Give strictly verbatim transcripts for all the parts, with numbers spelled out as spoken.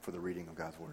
for the reading of God's word.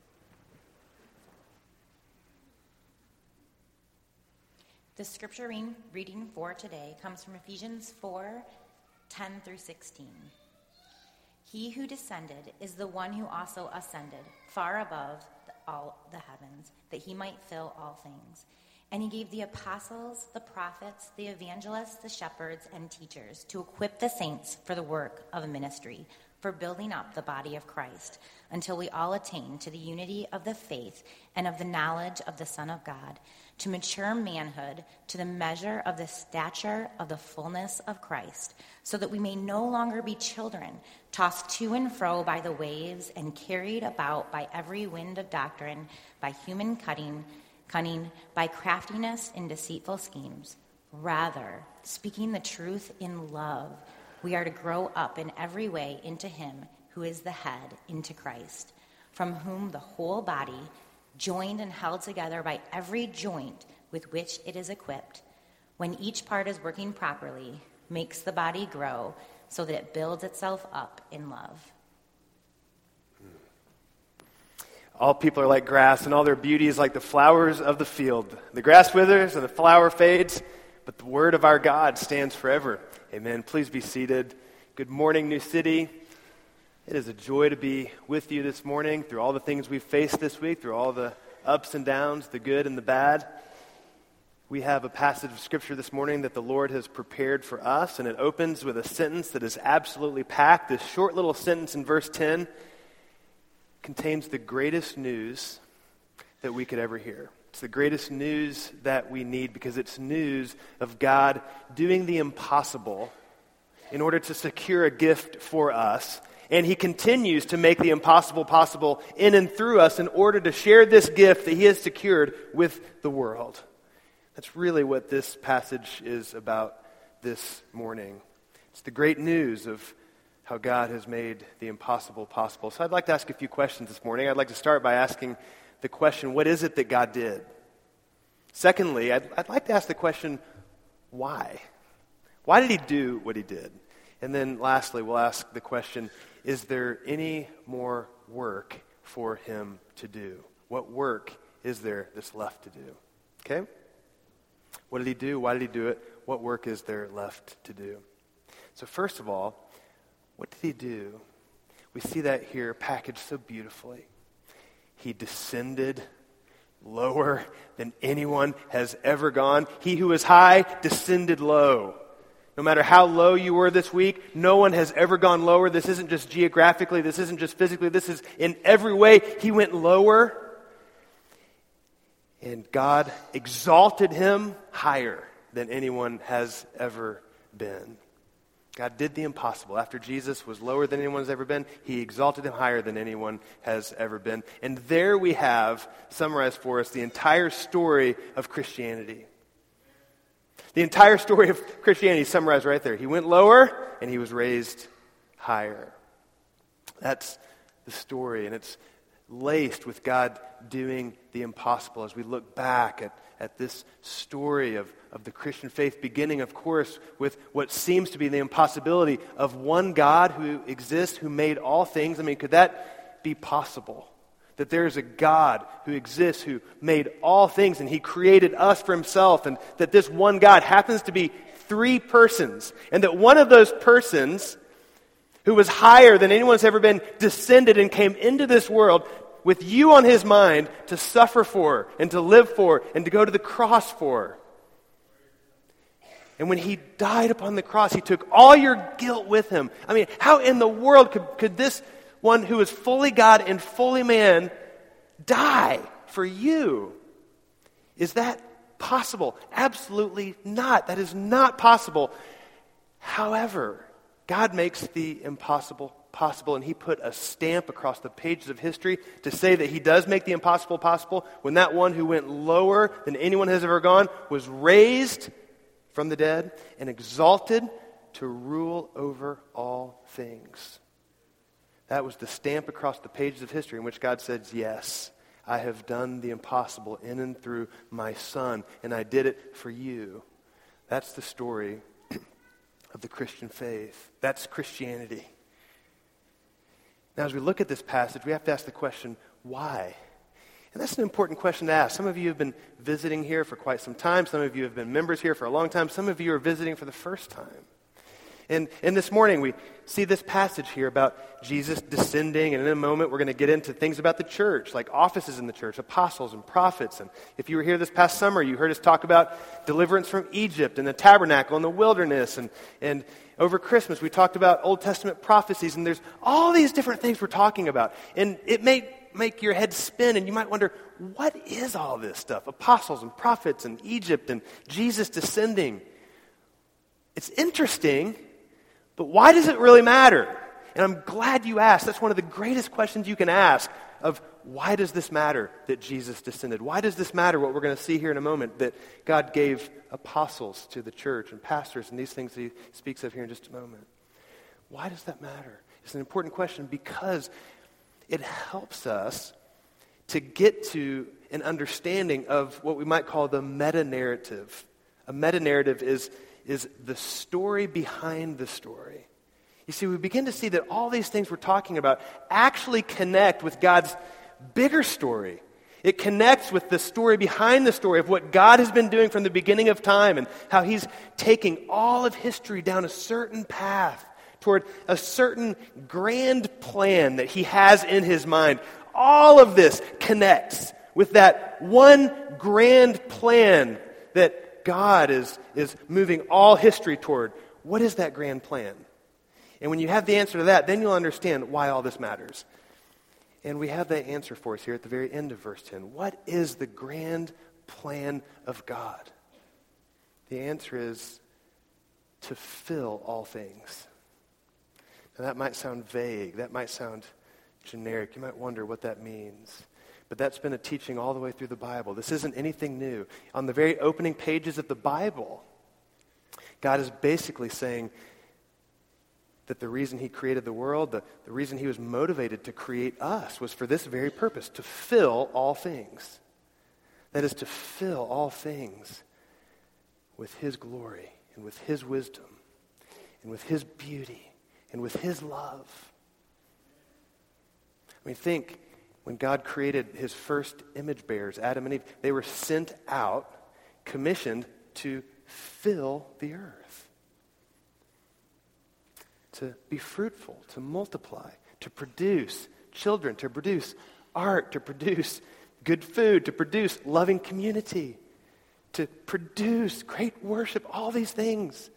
The scripture reading for today comes from Ephesians four, ten through sixteen. He who descended is the one who also ascended far above the, all the heavens, that he might fill all things. And he gave the apostles, the prophets, the evangelists, the shepherds, and teachers to equip the saints for the work of the ministry, for building up the body of Christ, until we all attain to the unity of the faith and of the knowledge of the Son of God, to mature manhood, to the measure of the stature of the fullness of Christ, so that we may no longer be children, tossed to and fro by the waves and carried about by every wind of doctrine, by human cunning, cunning, by craftiness in deceitful schemes. Rather, speaking the truth in love, we are to grow up in every way into him who is the head, into Christ, from whom the whole body, joined and held together by every joint with which it is equipped, when each part is working properly, makes the body grow so that it builds itself up in love. All people are like grass, and all their beauty is like the flowers of the field. The grass withers and the flower fades, but the word of our God stands forever. Amen. Please be seated. Good morning, New City. It is a joy to be with you this morning through all the things we've faced this week, through all the ups and downs, the good and the bad. We have a passage of Scripture this morning that the Lord has prepared for us, and it opens with a sentence that is absolutely packed. This short little sentence in verse ten contains the greatest news that we could ever hear. It's the greatest news that we need because it's news of God doing the impossible in order to secure a gift for us. And he continues to make the impossible possible in and through us in order to share this gift that he has secured with the world. That's really what this passage is about this morning. It's the great news of how God has made the impossible possible. So I'd like to ask a few questions this morning. I'd like to start by asking the question, what is it that God did? Secondly, I'd, I'd like to ask the question, why? Why did he do what he did? And then lastly, we'll ask the question, is there any more work for him to do? What work is there that's left to do? Okay? What did he do? Why did he do it? What work is there left to do? So first of all, what did he do? We see that here packaged so beautifully. He descended lower than anyone has ever gone. He who is high descended low. No matter how low you were this week, no one has ever gone lower. This isn't just geographically, this isn't just physically, this is in every way. He went lower, and God exalted him higher than anyone has ever been. God did the impossible. After Jesus was lower than anyone has ever been, he exalted him higher than anyone has ever been. And there we have, summarized for us, the entire story of Christianity. The entire story of Christianity is summarized right there. He went lower, and he was raised higher. That's the story, and it's laced with God doing the impossible as we look back at, at this story of, of the Christian faith, beginning, of course, with what seems to be the impossibility of one God who exists, who made all things. I mean, could that be possible? That there is a God who exists, who made all things, and he created us for himself, and that this one God happens to be three persons, and that one of those persons, who was higher than anyone's ever been, descended and came into this world with you on his mind to suffer for, and to live for, and to go to the cross for. And when he died upon the cross, he took all your guilt with him. I mean, how in the world could, could this one who is fully God and fully man die for you? Is that possible? Absolutely not. That is not possible. However, God makes the impossible possible, and he put a stamp across the pages of history to say that he does make the impossible possible when that one who went lower than anyone has ever gone was raised from the dead and exalted to rule over all things. That was the stamp across the pages of history in which God says, yes, I have done the impossible in and through my Son, and I did it for you. That's the story of the Christian faith. That's Christianity. Now, as we look at this passage, we have to ask the question, why? And that's an important question to ask. Some of you have been visiting here for quite some time. Some of you have been members here for a long time. Some of you are visiting for the first time. And, and this morning we see this passage here about Jesus descending, and in a moment we're going to get into things about the church, like offices in the church, apostles and prophets. And if you were here this past summer, you heard us talk about deliverance from Egypt and the tabernacle and the wilderness. And, and over Christmas we talked about Old Testament prophecies, and there's all these different things we're talking about. And it may make your head spin, and you might wonder, what is all this stuff? Apostles and prophets and Egypt and Jesus descending. It's interesting, but why does it really matter? And I'm glad you asked. That's one of the greatest questions you can ask of why does this matter that Jesus descended? Why does this matter, what we're going to see here in a moment, that God gave apostles to the church and pastors and these things that he speaks of here in just a moment? Why does that matter? It's an important question because it helps us to get to an understanding of what we might call the meta-narrative. A meta-narrative is is the story behind the story. You see, we begin to see that all these things we're talking about actually connect with God's bigger story. It connects with the story behind the story of what God has been doing from the beginning of time and how he's taking all of history down a certain path toward a certain grand plan that he has in his mind. All of this connects with that one grand plan that God is, is moving all history toward. What is that grand plan? And when you have the answer to that, then you'll understand why all this matters. And we have that answer for us here at the very end of verse ten. What is the grand plan of God? The answer is to fill all things. Now that might sound vague. That might sound generic. You might wonder what that means. But that's been a teaching all the way through the Bible. This isn't anything new. On the very opening pages of the Bible, God is basically saying that the reason he created the world, the, the reason he was motivated to create us was for this very purpose, to fill all things. That is to fill all things with his glory and with his wisdom and with his beauty and with his love. I mean, think, when God created his first image bearers, Adam and Eve, they were sent out, commissioned to fill the earth. To be fruitful, to multiply, to produce children, to produce art, to produce good food, to produce loving community, to produce great worship, all these things.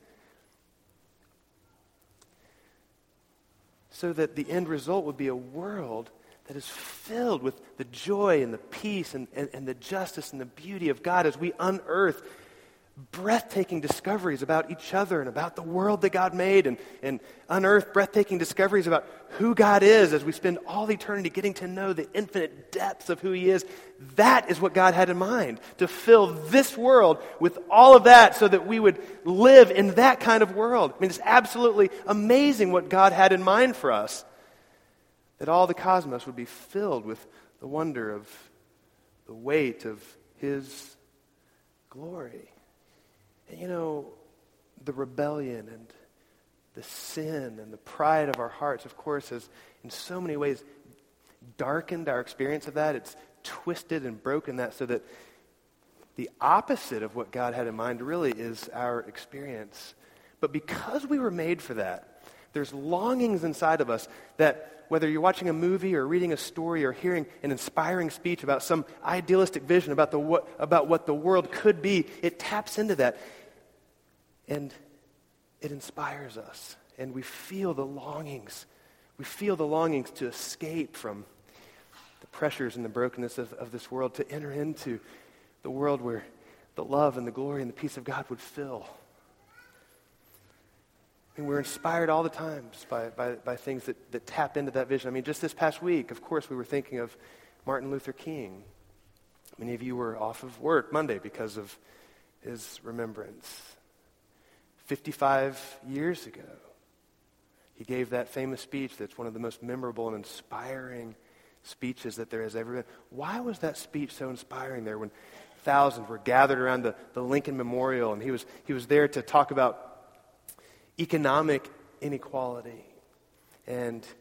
So that the end result would be a world that is filled with the joy and the peace and, and, and the justice and the beauty of God as we unearth breathtaking discoveries about each other and about the world that God made and, and unearth breathtaking discoveries about who God is as we spend all eternity getting to know the infinite depths of who he is. That is what God had in mind, to fill this world with all of that so that we would live in that kind of world. I mean, it's absolutely amazing what God had in mind for us. That all the cosmos would be filled with the wonder of the weight of his glory. And you know, the rebellion and the sin and the pride of our hearts, of course, has in so many ways darkened our experience of that. It's twisted and broken that so that the opposite of what God had in mind really is our experience. But because we were made for that, there's longings inside of us that whether you're watching a movie or reading a story or hearing an inspiring speech about some idealistic vision about the what, about what the world could be, it taps into that. And it inspires us. And we feel the longings. We feel the longings to escape from the pressures and the brokenness of, of this world, to enter into the world where the love and the glory and the peace of God would fill. And we're inspired all the times by, by, by things that, that tap into that vision. I mean, just this past week, of course, we were thinking of Martin Luther King. Many of you were off of work Monday because of his remembrance. fifty-five years ago, he gave that famous speech that's one of the most memorable and inspiring speeches that there has ever been. Why was that speech so inspiring there when thousands were gathered around the, the Lincoln Memorial, and he was he was there to talk about economic inequality and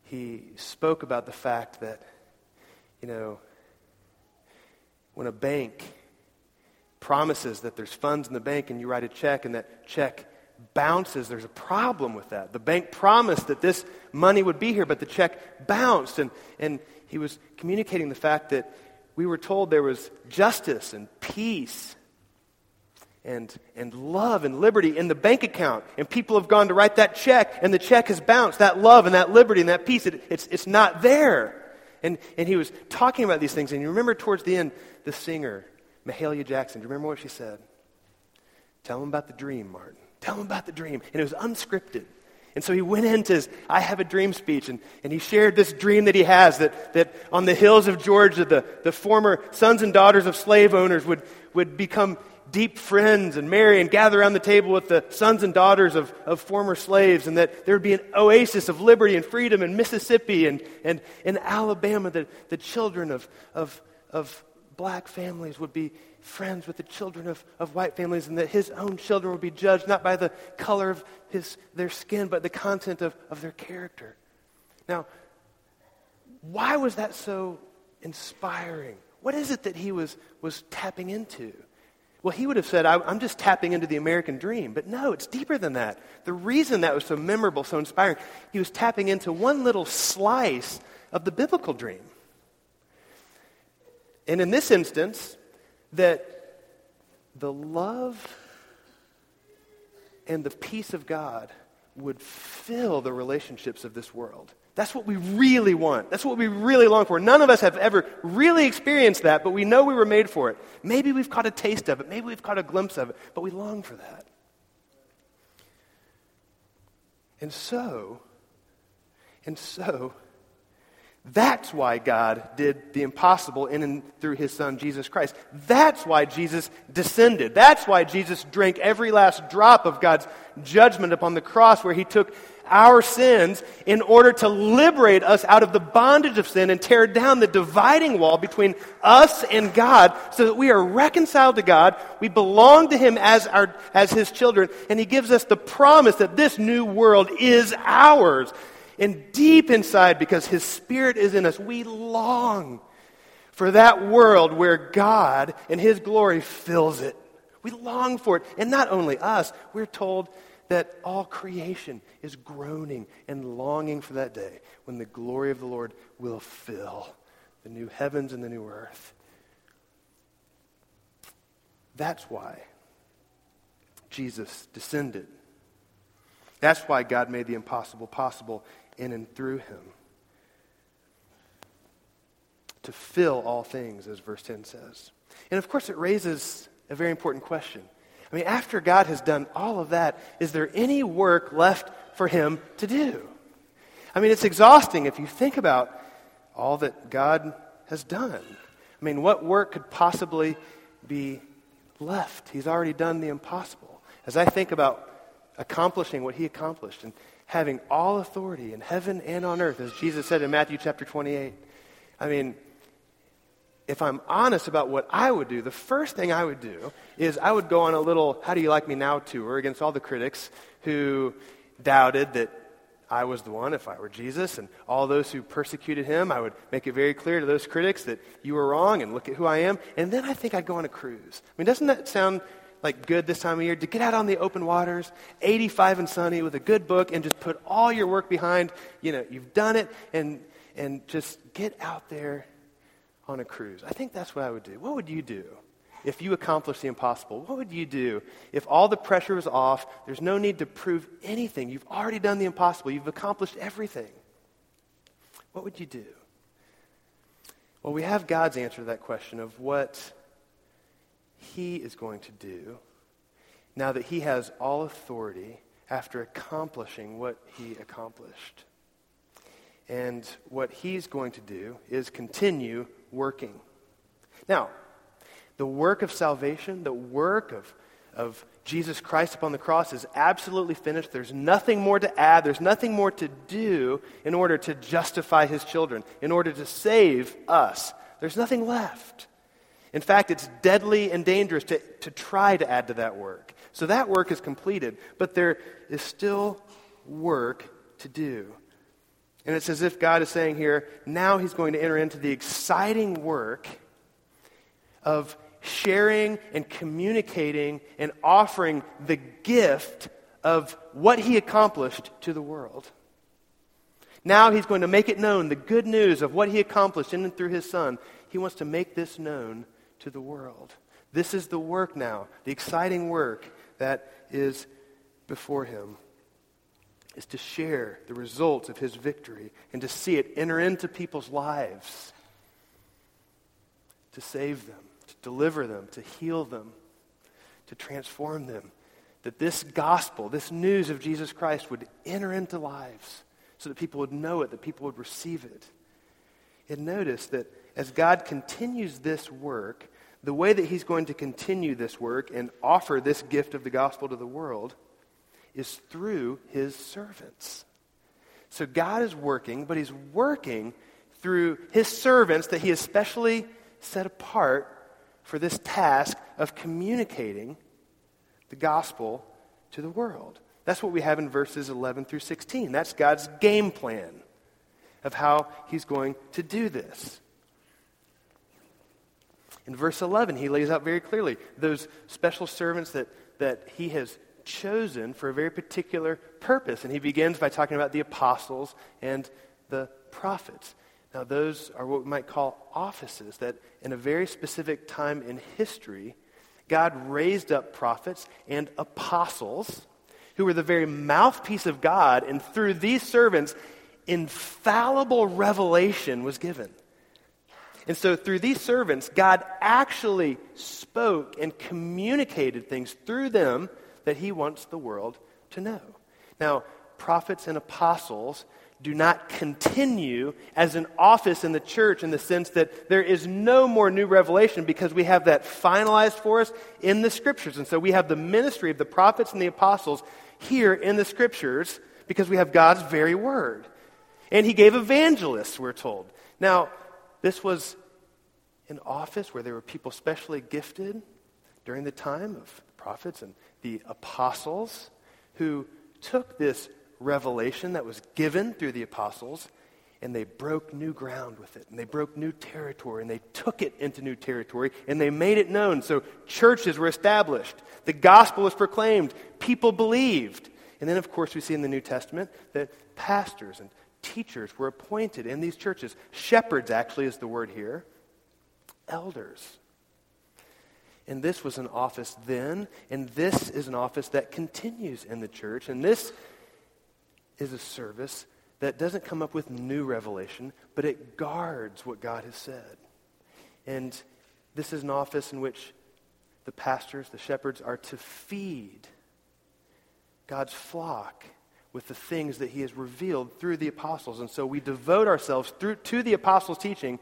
he spoke about the fact that, you know, when a bank promises that there's funds in the bank and you write a check and that check bounces, there's a problem with that. The bank promised that this money would be here, but the check bounced. And, and he was communicating the fact that we were told there was justice and peace and, and love and liberty in the bank account. And people have gone to write that check, and the check has bounced. That love and that liberty and that peace, it, it's, it's not there. And, and he was talking about these things. And you remember towards the end, the singer, Mahalia Jackson, do you remember what she said? Tell him about the dream, Martin. Tell him about the dream. And it was unscripted. And so he went into his I Have a Dream speech, and, and he shared this dream that he has, that, that on the hills of Georgia, the, the former sons and daughters of slave owners would, would become deep friends and marry and gather around the table with the sons and daughters of, of former slaves, and that there would be an oasis of liberty and freedom in Mississippi and, and in Alabama, that the children of, of, of black families would be friends with the children of, of white families, and that his own children would be judged not by the color of his their skin, but the content of, of their character. Now, why was that so inspiring? What is it that he was, was tapping into? Well, he would have said, I, I'm just tapping into the American dream. But no, it's deeper than that. The reason that was so memorable, so inspiring, he was tapping into one little slice of the biblical dream. And in this instance, that the love and the peace of God would fill the relationships of this world. That's what we really want. That's what we really long for. None of us have ever really experienced that, but we know we were made for it. Maybe we've caught a taste of it. Maybe we've caught a glimpse of it, but we long for that. And so, and so, that's why God did the impossible in and through his son, Jesus Christ. That's why Jesus descended. That's why Jesus drank every last drop of God's judgment upon the cross, where he took our sins in order to liberate us out of the bondage of sin and tear down the dividing wall between us and God, so that we are reconciled to God. We belong to him as our as his children, and he gives us the promise that this new world is ours. And deep inside, because his Spirit is in us, we long for that world where God and his glory fills it. We long for it. And not only us, we're told that all creation is groaning and longing for that day when the glory of the Lord will fill the new heavens and the new earth. That's why Jesus descended. That's why God made the impossible possible in and through him, to fill all things, as verse ten says. And of course, it raises a very important question. I mean, after God has done all of that, is there any work left for him to do? I mean, it's exhausting if you think about all that God has done. I mean, what work could possibly be left? He's already done the impossible. As I think about accomplishing what he accomplished and having all authority in heaven and on earth, as Jesus said in Matthew chapter twenty-eight. I mean, if I'm honest about what I would do, the first thing I would do is I would go on a little How Do You Like Me Now tour against all the critics who doubted that I was the one if I were Jesus, and all those who persecuted him. I would make it very clear to those critics that you were wrong and look at who I am. And then I think I'd go on a cruise. I mean, doesn't that sound like good this time of year, to get out on the open waters, eighty-five and sunny, with a good book, and just put all your work behind, you know, you've done it, and and just get out there on a cruise? I think that's what I would do. What would you do if you accomplished the impossible? What would you do if all the pressure was off? There's no need to prove anything. You've already done the impossible. You've accomplished everything. What would you do? Well, we have God's answer to that question of what he is going to do now that he has all authority after accomplishing what he accomplished. And what he's going to do is continue working. Now, the work of salvation, the work of, of Jesus Christ upon the cross is absolutely finished. There's nothing more to add. There's nothing more to do in order to justify his children, in order to save us. There's nothing left. In fact, it's deadly and dangerous to, to try to add to that work. So that work is completed, but there is still work to do. And it's as if God is saying here, now he's going to enter into the exciting work of sharing and communicating and offering the gift of what he accomplished to the world. Now he's going to make it known, the good news of what he accomplished in and through his Son. He wants to make this known to the world. This is the work now, the exciting work that is before him, is to share the results of his victory and to see it enter into people's lives, to save them, to deliver them, to heal them, to transform them. That this gospel, this news of Jesus Christ would enter into lives so that people would know it, that people would receive it. And notice that as God continues this work, the way that he's going to continue this work and offer this gift of the gospel to the world is through his servants. So God is working, but he's working through his servants that he has specially set apart for this task of communicating the gospel to the world. That's what we have in verses eleven through sixteen. That's God's game plan of how he's going to do this. In verse eleven, he lays out very clearly those special servants that, that he has chosen for a very particular purpose. And he begins by talking about the apostles and the prophets. Now, those are what we might call offices that in a very specific time in history, God raised up prophets and apostles who were the very mouthpiece of God, and through these servants, infallible revelation was given. And so through these servants, God actually spoke and communicated things through them that he wants the world to know. Now, prophets and apostles do not continue as an office in the church in the sense that there is no more new revelation because we have that finalized for us in the Scriptures. And so we have the ministry of the prophets and the apostles here in the Scriptures because we have God's very word. And he gave evangelists, we're told. Now, this was an office where there were people specially gifted during the time of the prophets and the apostles who took this revelation that was given through the apostles and they broke new ground with it, and they broke new territory, and they took it into new territory, and they made it known. So churches were established. The gospel was proclaimed. People believed. And then, of course, we see in the New Testament that pastors and teachers were appointed in these churches. Shepherds, actually, is the word here. Elders. And this was an office then, and this is an office that continues in the church. And this is a service that doesn't come up with new revelation, but it guards what God has said. And this is an office in which the pastors, the shepherds, are to feed God's flock with the things that he has revealed through the apostles. And so we devote ourselves through to the apostles' teaching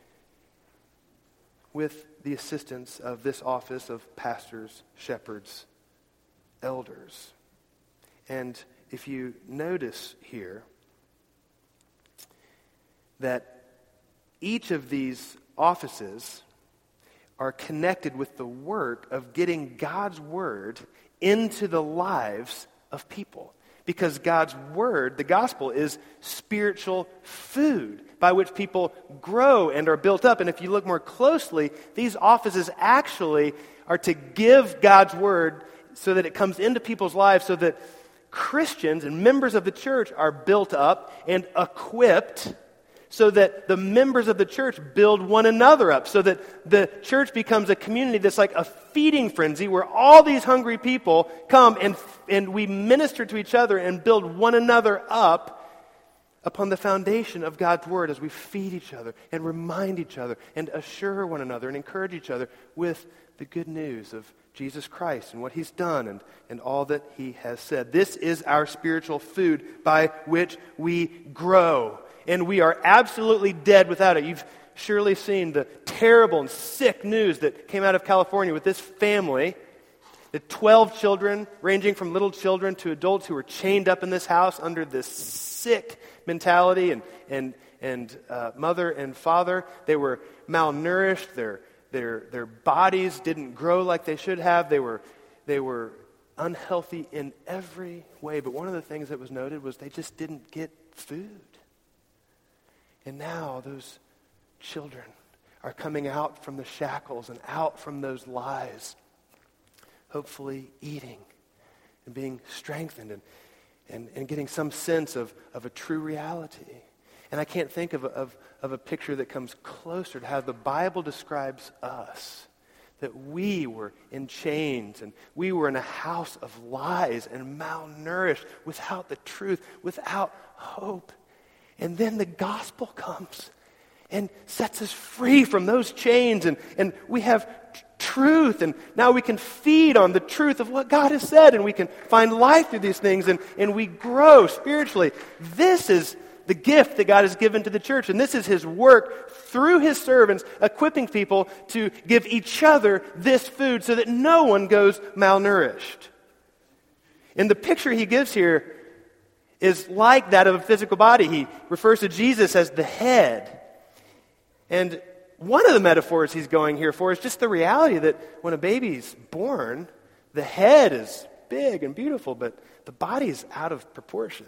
with the assistance of this office of pastors, shepherds, elders. And if you notice here that each of these offices are connected with the work of getting God's word into the lives of people. Because God's word, the gospel, is spiritual food by which people grow and are built up. And if you look more closely, these offices actually are to give God's word so that it comes into people's lives, so that Christians and members of the church are built up and equipped, so that the members of the church build one another up, so that the church becomes a community that's like a feeding frenzy where all these hungry people come and, and we minister to each other and build one another up upon the foundation of God's word as we feed each other and remind each other and assure one another and encourage each other with the good news of Jesus Christ and what he's done and, and all that he has said. This is our spiritual food by which we grow. And we are absolutely dead without it. You've surely seen the terrible and sick news that came out of California with this family. The twelve children, ranging from little children to adults, who were chained up in this house under this sick mentality. And, and, and uh, mother and father, they were malnourished. Their, their, their bodies didn't grow like they should have. They were, they were unhealthy in every way. But one of the things that was noted was they just didn't get food. And now those children are coming out from the shackles and out from those lies, hopefully eating and being strengthened and, and, and getting some sense of, of a true reality. And I can't think of, of, of a picture that comes closer to how the Bible describes us, that we were in chains and we were in a house of lies and malnourished, without the truth, without hope. And then the gospel comes and sets us free from those chains, and, and we have t- truth, and now we can feed on the truth of what God has said, and we can find life through these things, and, and we grow spiritually. This is the gift that God has given to the church, and this is his work through his servants, equipping people to give each other this food so that no one goes malnourished. And the picture he gives here is like that of a physical body. He refers to Jesus as the head. And one of the metaphors he's going here for is just the reality that when a baby's born, the head is big and beautiful, but the body's out of proportion.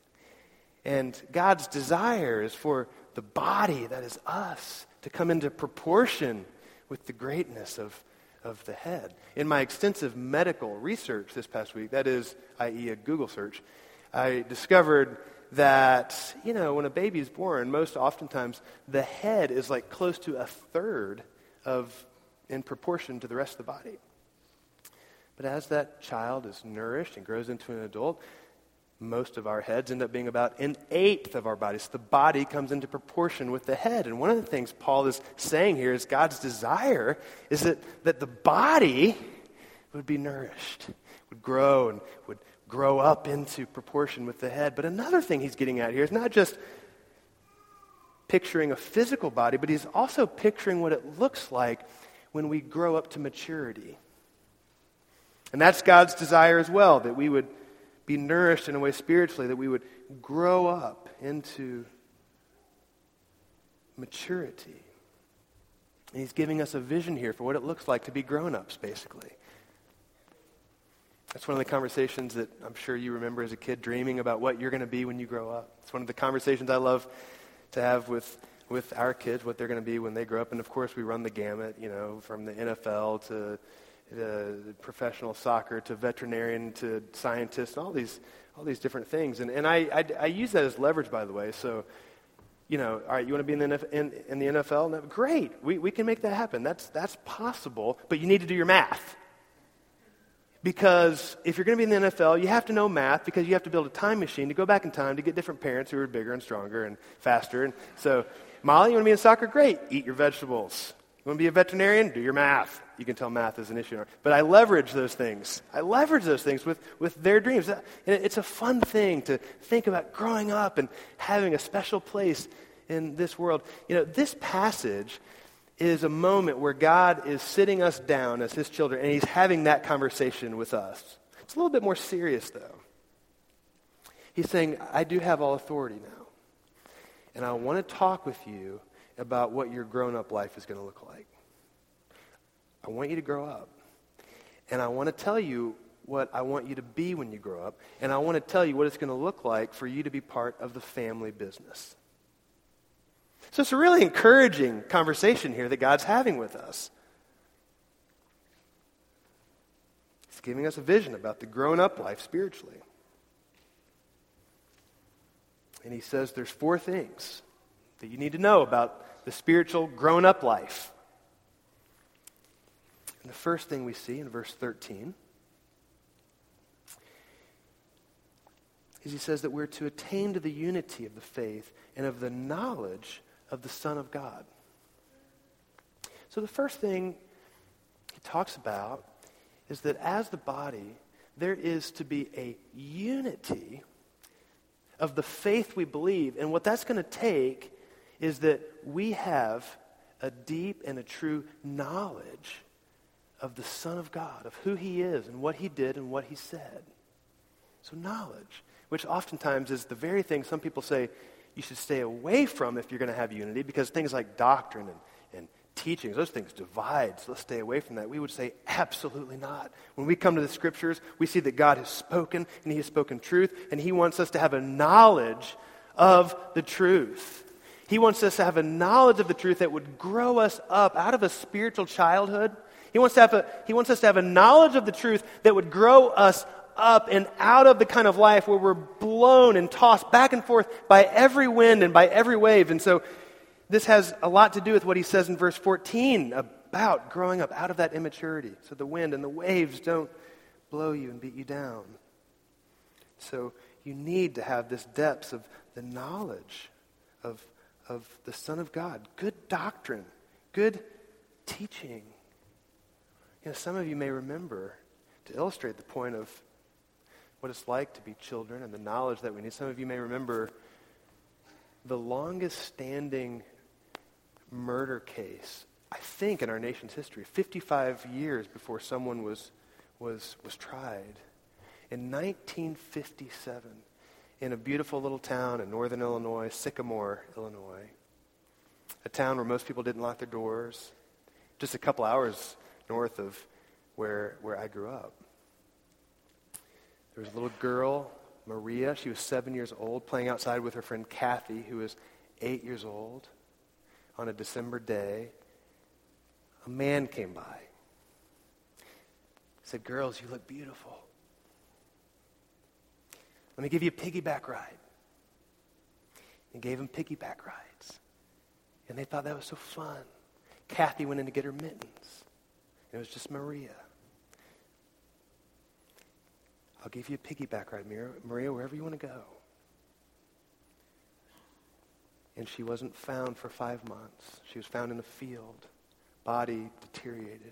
And God's desire is for the body, that is us, to come into proportion with the greatness of, of the head. In my extensive medical research this past week, that is, that is a Google search, I discovered that, you know, when a baby is born, most oftentimes the head is like close to a third of, in proportion to the rest of the body. But as that child is nourished and grows into an adult, most of our heads end up being about an eighth of our body. So the body comes into proportion with the head. And one of the things Paul is saying here is God's desire is that, that the body would be nourished, would grow and would grow up into proportion with the head. But another thing he's getting at here is not just picturing a physical body, but he's also picturing what it looks like when we grow up to maturity. And that's God's desire as well, that we would be nourished in a way spiritually, that we would grow up into maturity. And he's giving us a vision here for what it looks like to be grown-ups, basically. That's one of the conversations that I'm sure you remember as a kid, dreaming about what you're going to be when you grow up. It's one of the conversations I love to have with, with our kids, what they're going to be when they grow up. And of course, we run the gamut, you know, from the N F L to uh, professional soccer to veterinarian to scientist, all these all these different things. And and I, I, I use that as leverage, by the way. So, you know, all right, you want to be in the N F L? In, in the N F L? No, great, we we can make that happen. That's that's possible, but you need to do your math. Because if you're going to be in the N F L, you have to know math, because you have to build a time machine to go back in time to get different parents who are bigger and stronger and faster. And so, Molly, you want to be in soccer? Great. Eat your vegetables. You want to be a veterinarian? Do your math. You can tell math is an issue. But I leverage those things. I leverage those things with, with their dreams. And it's a fun thing to think about growing up and having a special place in this world. You know, this passage is a moment where God is sitting us down as his children, and he's having that conversation with us. It's a little bit more serious, though. He's saying, I do have all authority now, and I want to talk with you about what your grown-up life is going to look like. I want you to grow up, and I want to tell you what I want you to be when you grow up, and I want to tell you what it's going to look like for you to be part of the family business. So it's a really encouraging conversation here that God's having with us. He's giving us a vision about the grown-up life spiritually. And he says there's four things that you need to know about the spiritual grown-up life. And the first thing we see in verse thirteen is he says that we're to attain to the unity of the faith and of the knowledge of the Son of God. So the first thing he talks about is that as the body, there is to be a unity of the faith we believe. And what that's going to take is that we have a deep and a true knowledge of the Son of God, of who he is and what he did and what he said. So knowledge, which oftentimes is the very thing some people say you should stay away from if you're going to have unity, because things like doctrine and, and teachings, those things divide, so let's stay away from that. We would say absolutely not. When we come to the scriptures, we see that God has spoken, and he has spoken truth, and he wants us to have a knowledge of the truth. He wants us to have a knowledge of the truth that would grow us up out of a spiritual childhood. He wants to have a, he wants us to have a knowledge of the truth that would grow us up and out of the kind of life where we're blown and tossed back and forth by every wind and by every wave. And so this has a lot to do with what he says in verse fourteen about growing up out of that immaturity. So the wind and the waves don't blow you and beat you down. So you need to have this depth of the knowledge of, of the Son of God. Good doctrine. Good teaching. You know, some of you may remember, to illustrate the point of what it's like to be children and the knowledge that we need, some of you may remember the longest standing murder case, I think, in our nation's history, fifty-five years before someone was was was tried. In nineteen fifty-seven, in a beautiful little town in northern Illinois, Sycamore, Illinois, a town where most people didn't lock their doors, just a couple hours north of where where I grew up. There was a little girl, Maria. She was seven years old, playing outside with her friend Kathy, who was eight years old. On a December day, a man came by. He said, "Girls, you look beautiful. Let me give you a piggyback ride." And gave them piggyback rides. And they thought that was so fun. Kathy went in to get her mittens. It was just Maria. "I'll give you a piggyback ride, Maria, wherever you want to go." And she wasn't found for five months. She was found in a field, body deteriorated.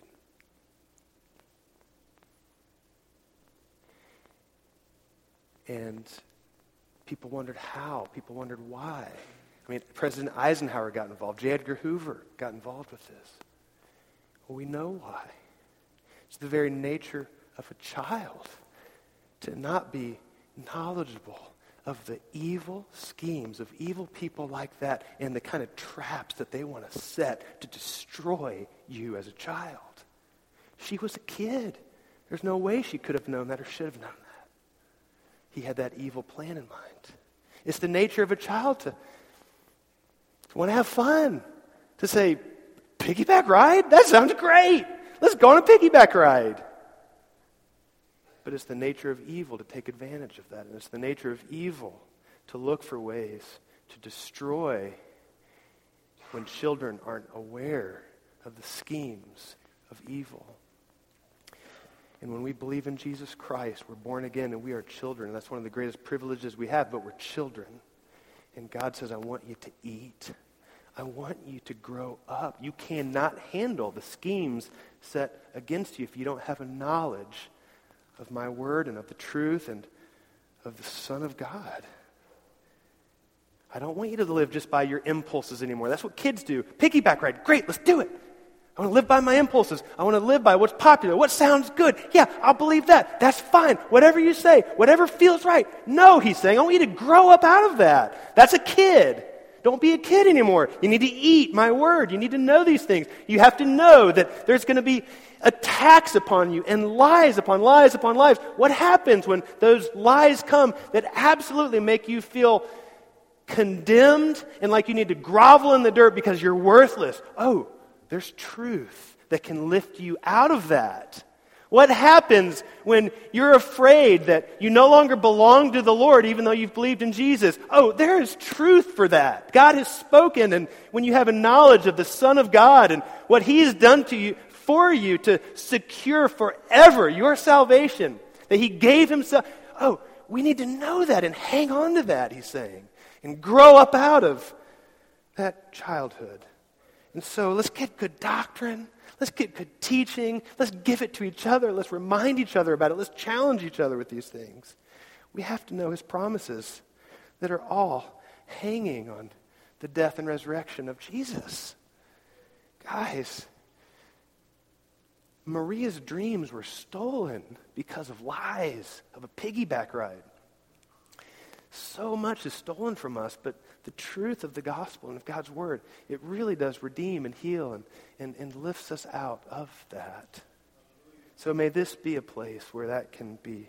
And people wondered how. People wondered why. I mean, President Eisenhower got involved. J. Edgar Hoover got involved with this. Well, we know why. It's the very nature of a child to not be knowledgeable of the evil schemes of evil people like that and the kind of traps that they want to set to destroy you as a child. She was a kid. There's no way she could have known that or should have known that. He had that evil plan in mind. It's the nature of a child to, to want to have fun, to say, "Piggyback ride? That sounds great. Let's go on a piggyback ride." But it's the nature of evil to take advantage of that. And it's the nature of evil to look for ways to destroy when children aren't aware of the schemes of evil. And when we believe in Jesus Christ, we're born again and we are children. And that's one of the greatest privileges we have, but we're children. And God says, "I want you to eat. I want you to grow up. You cannot handle the schemes set against you if you don't have a knowledge of my word and of the truth and of the Son of God. I don't want you to live just by your impulses anymore. That's what kids do. Piggyback ride. Great, let's do it. I want to live by my impulses. I want to live by what's popular, what sounds good. Yeah, I'll believe that. That's fine. Whatever you say, whatever feels right. No, he's saying, I want you to grow up out of that. That's a kid. Don't be a kid anymore. You need to eat my word. You need to know these things. You have to know that there's going to be attacks upon you and lies upon lies upon lies. What happens when those lies come that absolutely make you feel condemned and like you need to grovel in the dirt because you're worthless? Oh, there's truth that can lift you out of that. What happens when you're afraid that you no longer belong to the Lord even though you've believed in Jesus? Oh, there is truth for that. God has spoken, and when you have a knowledge of the Son of God and what He has done to you, for you to secure forever your salvation, that He gave Himself. Oh, we need to know that and hang on to that, He's saying, and grow up out of that childhood. And so let's get good doctrine. Let's get good teaching. Let's give it to each other. Let's remind each other about it. Let's challenge each other with these things. We have to know His promises that are all hanging on the death and resurrection of Jesus. Guys, Maria's dreams were stolen because of lies, of a piggyback ride. So much is stolen from us, but the truth of the gospel and of God's word, it really does redeem and heal and, and, and lifts us out of that. So may this be a place where that can be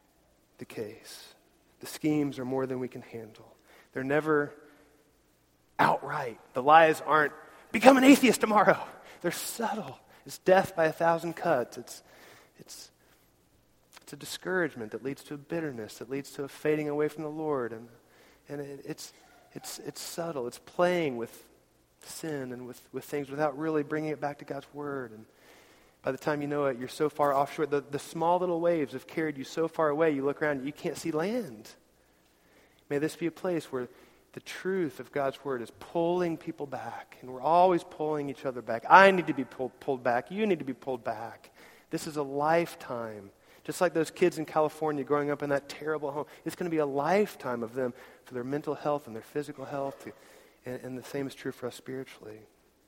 the case. The schemes are more than we can handle. They're never outright. The lies aren't, become an atheist tomorrow. They're subtle. It's death by a thousand cuts. It's, it's, it's a discouragement that leads to a bitterness, that leads to a fading away from the Lord. And, and it, it's, it's, it's subtle. It's playing with sin and with, with things without really bringing it back to God's Word. And by the time you know it, you're so far offshore. The, the small little waves have carried you so far away, you look around and you can't see land. May this be a place where the truth of God's Word is pulling people back, and we're always pulling each other back. I need to be pulled, pulled back. You need to be pulled back. This is a lifetime. Just like those kids in California growing up in that terrible home, it's going to be a lifetime of them for their mental health and their physical health, and, and the same is true for us spiritually.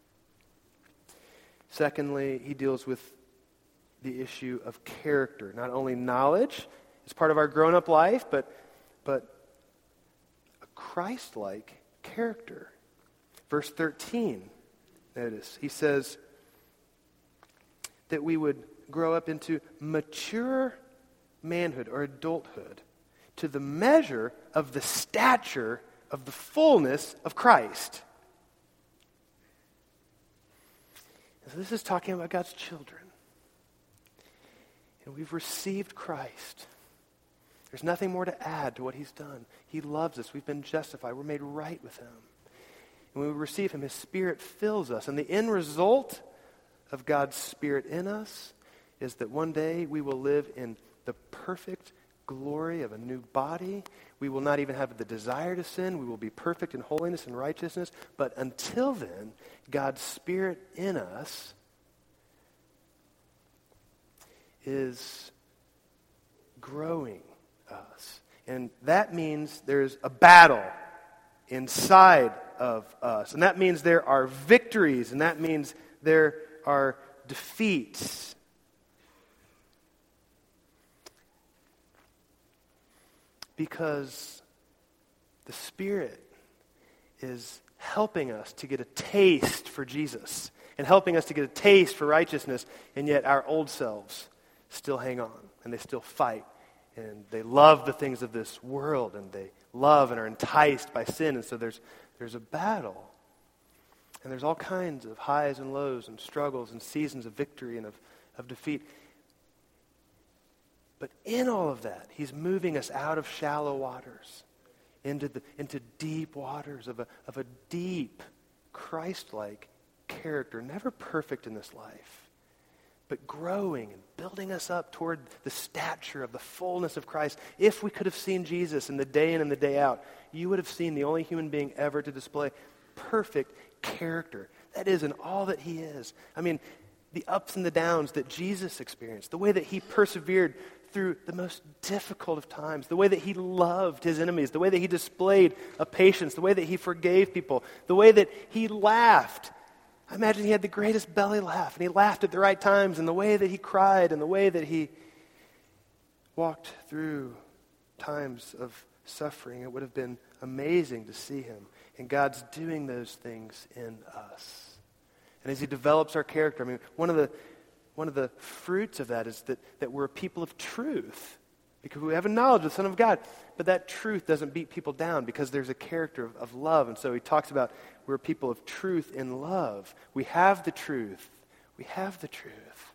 Secondly, he deals with the issue of character. Not only knowledge is part of our grown-up life, but but Christ-like character. Verse thirteen, notice, he says that we would grow up into mature manhood or adulthood to the measure of the stature of the fullness of Christ. And so this is talking about God's children. And we've received Christ. There's nothing more to add to what he's done. He loves us. We've been justified. We're made right with him. And when we receive him, his Spirit fills us. And the end result of God's Spirit in us is that one day we will live in the perfect glory of a new body. We will not even have the desire to sin. We will be perfect in holiness and righteousness. But until then, God's Spirit in us is growing us. And that means there's a battle inside of us. And that means there are victories. And that means there are defeats. Because the Spirit is helping us to get a taste for Jesus and helping us to get a taste for righteousness, and yet our old selves still hang on and they still fight. And they love the things of this world, and they love and are enticed by sin. And so there's there's a battle. And there's all kinds of highs and lows and struggles and seasons of victory and of, of defeat. But in all of that, he's moving us out of shallow waters into the into deep waters of a of a deep, Christ-like character, never perfect in this life, but growing and building us up toward the stature of the fullness of Christ. If we could have seen Jesus in the day in and the day out, you would have seen the only human being ever to display perfect character. That is in all that he is. I mean, the ups and the downs that Jesus experienced, the way that he persevered through the most difficult of times, the way that he loved his enemies, the way that he displayed a patience, the way that he forgave people, the way that he laughed. I imagine he had the greatest belly laugh, and he laughed at the right times, and the way that he cried, and the way that he walked through times of suffering. It would have been amazing to see him. And God's doing those things in us. And as he develops our character, I mean, one of the one of the fruits of that is that, that we're a people of truth, because we have a knowledge of the Son of God. But that truth doesn't beat people down, because there's a character of, of love. And so he talks about we're a people of truth in love. We have the truth. We have the truth.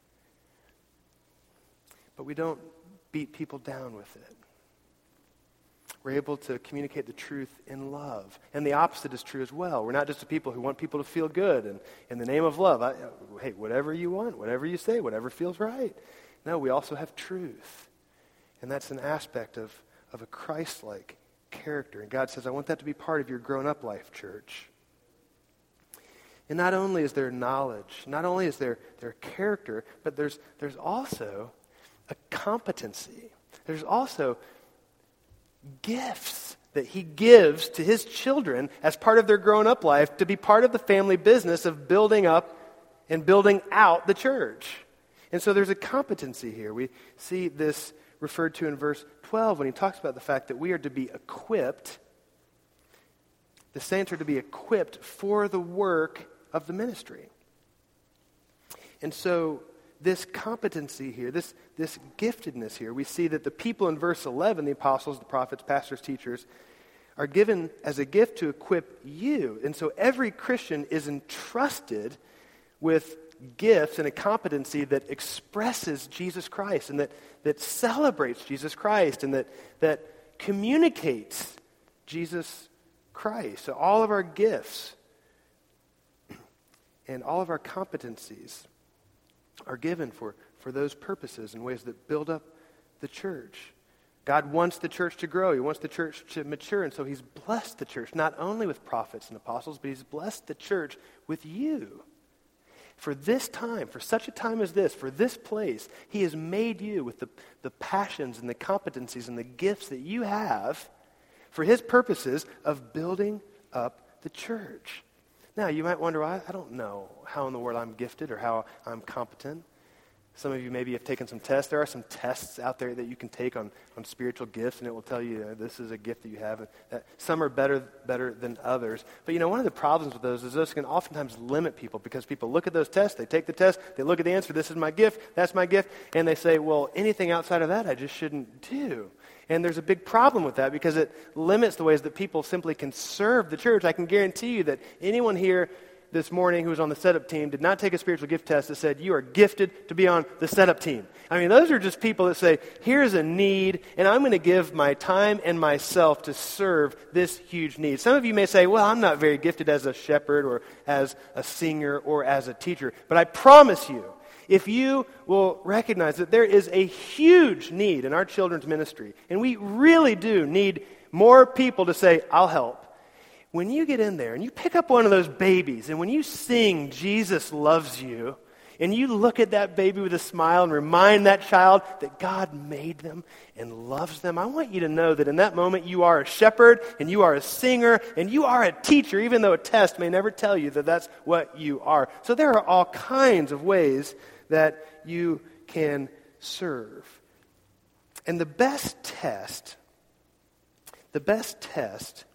But we don't beat people down with it. We're able to communicate the truth in love. And the opposite is true as well. We're not just a people who want people to feel good. And in the name of love, I, hey, whatever you want, whatever you say, whatever feels right. No, we also have truth. And that's an aspect of, of a Christ-like character. And God says, I want that to be part of your grown-up life, church. And not only is there knowledge, not only is there, there character, but there's, there's also a competency. There's also gifts that he gives to his children as part of their grown-up life to be part of the family business of building up and building out the church. And so there's a competency here. We see this referred to in verse twelve when he talks about the fact that we are to be equipped. The saints are to be equipped for the work of the ministry. And so this competency here, this, this giftedness here, we see that the people in verse eleven, the apostles, the prophets, pastors, teachers, are given as a gift to equip you. And so every Christian is entrusted with gifts and a competency that expresses Jesus Christ and that, that celebrates Jesus Christ and that, that communicates Jesus Christ. So all of our gifts and all of our competencies are given for, for those purposes in ways that build up the church. God wants the church to grow. He wants the church to mature. And so he's blessed the church, not only with prophets and apostles, but he's blessed the church with you. For this time, for such a time as this, for this place, he has made you with the, the passions and the competencies and the gifts that you have for his purposes of building up the church. Now, you might wonder, well, I don't know how in the world I'm gifted or how I'm competent. Some of you maybe have taken some tests. There are some tests out there that you can take on, on spiritual gifts, and it will tell you uh, this is a gift that you have. And that some are better better than others. But you know, one of the problems with those is those can oftentimes limit people because people look at those tests, they take the test, they look at the answer, this is my gift, that's my gift, and they say, well, anything outside of that I just shouldn't do. And there's a big problem with that because it limits the ways that people simply can serve the church. I can guarantee you that anyone here this morning who was on the setup team did not take a spiritual gift test that said you are gifted to be on the setup team. I mean, those are just people that say, here's a need, and I'm going to give my time and myself to serve this huge need. Some of you may say, well, I'm not very gifted as a shepherd or as a singer or as a teacher. But I promise you, if you will recognize that there is a huge need in our children's ministry, and we really do need more people to say, I'll help. When you get in there and you pick up one of those babies and when you sing Jesus Loves You and you look at that baby with a smile and remind that child that God made them and loves them, I want you to know that in that moment you are a shepherd and you are a singer and you are a teacher, even though a test may never tell you that that's what you are. So there are all kinds of ways that you can serve. And the best test, the best test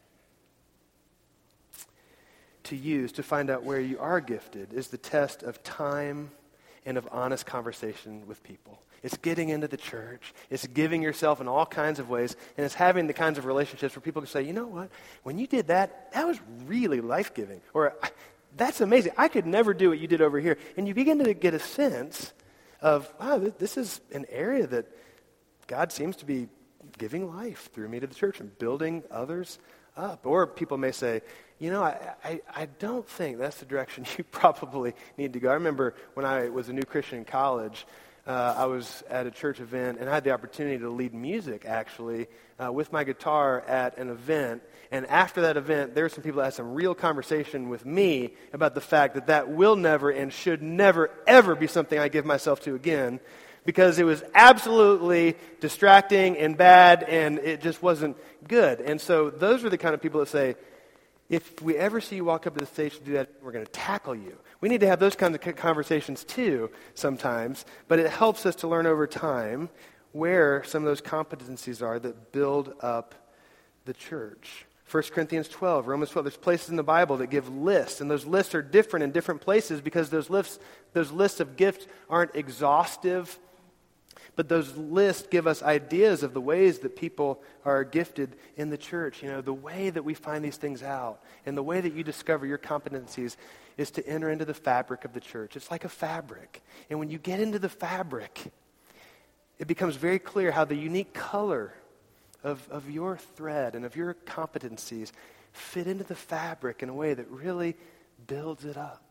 to use to find out where you are gifted is the test of time and of honest conversation with people. It's getting into the church. It's giving yourself in all kinds of ways. And it's having the kinds of relationships where people can say, you know what, when you did that, that was really life-giving. Or, that's amazing. I could never do what you did over here. And you begin to get a sense of, wow, this is an area that God seems to be giving life through me to the church and building others up. Or people may say, you know, I, I, I don't think that's the direction you probably need to go. I remember when I was a new Christian in college, uh, I was at a church event and I had the opportunity to lead music, actually, uh, with my guitar at an event. And after that event, there were some people that had some real conversation with me about the fact that that will never and should never, ever be something I give myself to again, because it was absolutely distracting and bad and it just wasn't good. And so those are the kind of people that say, if we ever see you walk up to the stage to do that, we're going to tackle you. We need to have those kinds of conversations too sometimes, but it helps us to learn over time where some of those competencies are that build up the church. First Corinthians twelve, Romans twelve, there's places in the Bible that give lists, and those lists are different in different places because those lists, those lists of gifts aren't exhaustive. But those lists give us ideas of the ways that people are gifted in the church. You know, the way that we find these things out and the way that you discover your competencies is to enter into the fabric of the church. It's like a fabric. And when you get into the fabric, it becomes very clear how the unique color of, of your thread and of your competencies fit into the fabric in a way that really builds it up.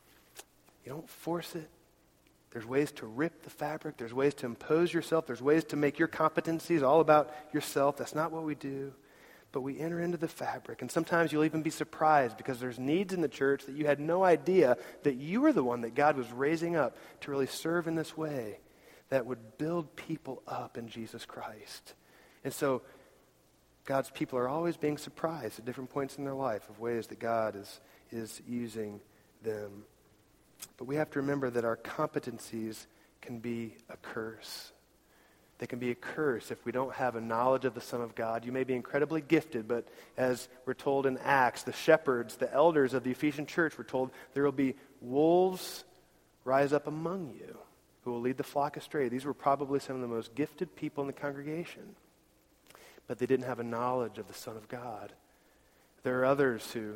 You don't force it. There's ways to rip the fabric. There's ways to impose yourself. There's ways to make your competencies all about yourself. That's not what we do. But we enter into the fabric. And sometimes you'll even be surprised because there's needs in the church that you had no idea that you were the one that God was raising up to really serve in this way that would build people up in Jesus Christ. And so God's people are always being surprised at different points in their life of ways that God is, is using them. But we have to remember that our competencies can be a curse. They can be a curse if we don't have a knowledge of the Son of God. You may be incredibly gifted, but as we're told in Acts, the shepherds, the elders of the Ephesian church were told there will be wolves rise up among you who will lead the flock astray. These were probably some of the most gifted people in the congregation. but they didn't have a knowledge of the Son of God. There are others who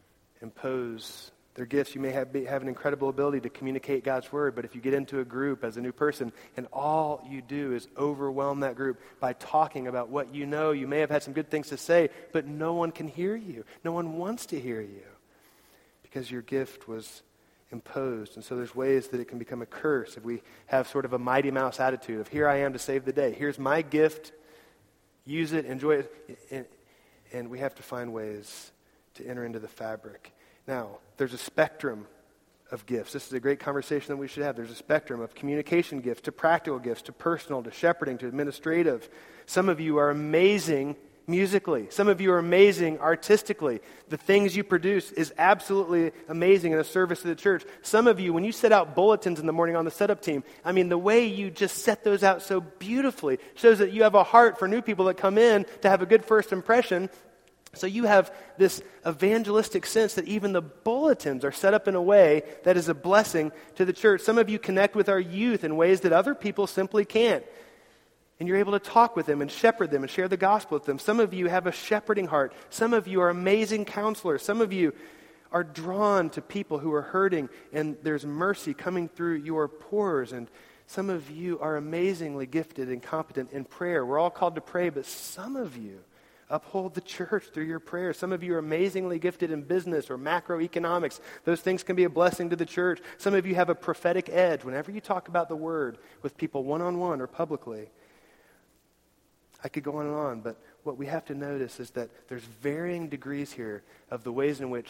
impose their gifts. You may have, be, have an incredible ability to communicate God's word, but if you get into a group as a new person and all you do is overwhelm that group by talking about what you know, you may have had some good things to say, but no one can hear you. No one wants to hear you because your gift was imposed. And so there's ways that it can become a curse if we have sort of a Mighty Mouse attitude of, here I am to save the day. Here's my gift. Use it, enjoy it. And, and we have to find ways to enter into the fabric. Now, there's a spectrum of gifts. This is a great conversation that we should have. There's a spectrum of communication gifts to practical gifts to personal to shepherding to administrative. Some of you are amazing musically. Some of you are amazing artistically. The things you produce is absolutely amazing in the service of the church. Some of you, when you set out bulletins in the morning on the setup team, I mean, the way you just set those out so beautifully shows that you have a heart for new people that come in to have a good first impression. So you have this evangelistic sense that even the bulletins are set up in a way that is a blessing to the church. Some of you connect with our youth in ways that other people simply can't. And you're able to talk with them and shepherd them and share the gospel with them. Some of you have a shepherding heart. Some of you are amazing counselors. Some of you are drawn to people who are hurting, and there's mercy coming through your pores. And some of you are amazingly gifted and competent in prayer. We're all called to pray, but some of you uphold the church through your prayers. Some of you are amazingly gifted in business or macroeconomics. Those things can be a blessing to the church. Some of you have a prophetic edge. Whenever you talk about the word with people one-on-one or publicly, I could go on and on, but what we have to notice is that there's varying degrees here of the ways in which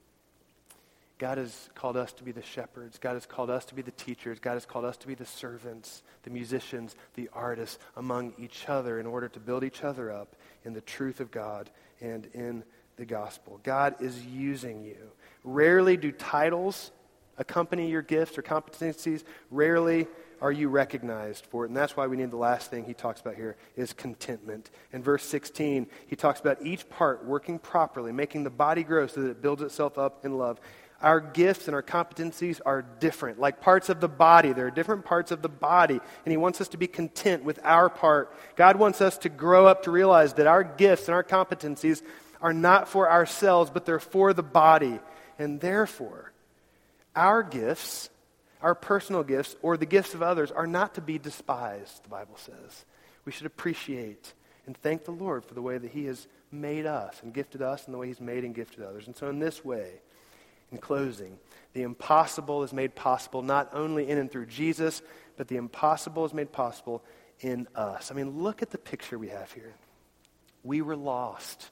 God has called us to be the shepherds. God has called us to be the teachers. God has called us to be the servants, the musicians, the artists among each other in order to build each other up in the truth of God and in the gospel. God is using you. Rarely do titles accompany your gifts or competencies. Rarely are you recognized for it? And that's why we need the last thing he talks about here is contentment. In verse sixteen, he talks about each part working properly, making the body grow so that it builds itself up in love. Our gifts and our competencies are different. Like parts of the body, there are different parts of the body, and he wants us to be content with our part. God wants us to grow up to realize that our gifts and our competencies are not for ourselves, but they're for the body. And therefore, our gifts, our personal gifts, or the gifts of others are not to be despised, the Bible says. We should appreciate and thank the Lord for the way that he has made us and gifted us and the way he's made and gifted others. And so in this way, in closing, the impossible is made possible not only in and through Jesus, but the impossible is made possible in us. I mean, look at the picture we have here. We were lost,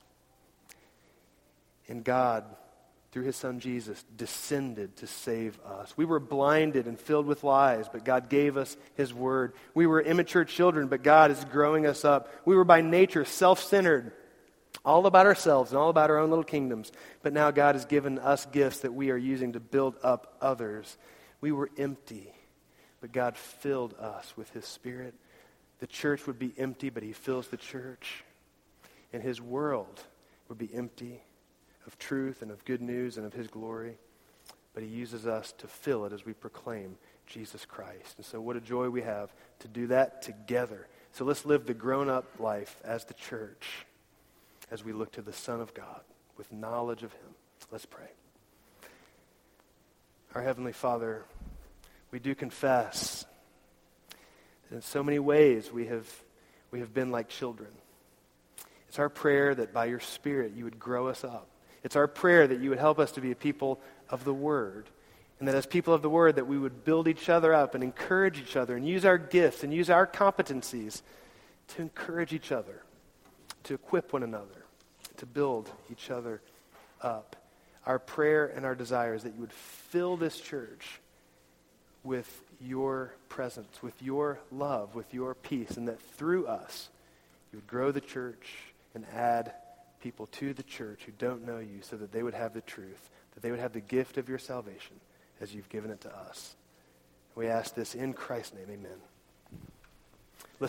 and God, through his son Jesus, descended to save us. We were blinded and filled with lies, but God gave us his word. We were immature children, but God is growing us up. We were by nature self-centered, all about ourselves and all about our own little kingdoms. But now God has given us gifts that we are using to build up others. We were empty, but God filled us with his Spirit. The church would be empty, but he fills the church. And his world would be empty of truth and of good news and of his glory. But he uses us to fill it as we proclaim Jesus Christ. And so what a joy we have to do that together. So let's live the grown-up life as the church as we look to the Son of God with knowledge of him. Let's pray. Our Heavenly Father, we do confess that in so many ways we have, we have been like children. It's our prayer that by your Spirit you would grow us up. It's our prayer that you would help us to be a people of the Word. And that as people of the Word that we would build each other up and encourage each other and use our gifts and use our competencies to encourage each other, to equip one another, to build each other up. Our prayer and our desire is that you would fill this church with your presence, with your love, with your peace, and that through us you would grow the church and add people to the church who don't know you so that they would have the truth, that they would have the gift of your salvation as you've given it to us. We ask this in Christ's name, amen.